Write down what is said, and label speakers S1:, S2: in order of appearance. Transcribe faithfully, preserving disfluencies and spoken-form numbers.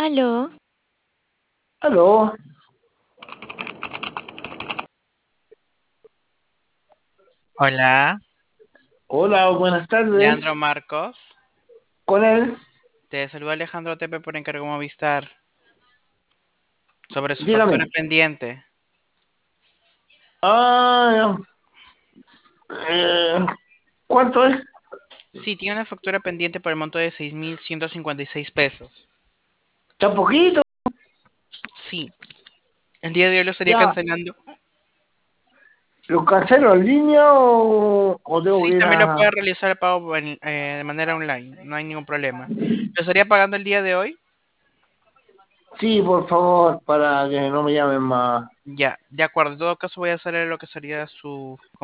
S1: Aló,
S2: Aló,
S3: Hola,
S2: hola, buenas
S3: Leandro
S2: tardes.
S3: Marcos.
S2: Con él,
S3: Te saluda Alejandro Tepe por encargo Movistar sobre su factura
S2: dígame.
S3: pendiente.
S2: Ah, eh, ¿cuánto es?
S3: Sí, tiene una factura pendiente por el monto de seis mil ciento cincuenta y seis pesos.
S2: ¿Está poquito?
S3: Sí, el día de hoy lo estaría
S2: Ya,
S3: cancelando.
S2: ¿lo cancelo en línea o, o tengo
S3: Sí,
S2: que ir
S3: también lo
S2: a...?
S3: puede realizar el pago en- eh, de manera online, no hay ningún problema. ¿Lo estaría pagando el día de hoy?
S2: Sí, por favor, para que no me llamen más.
S3: Ya, de acuerdo. En todo caso voy a hacer lo que sería su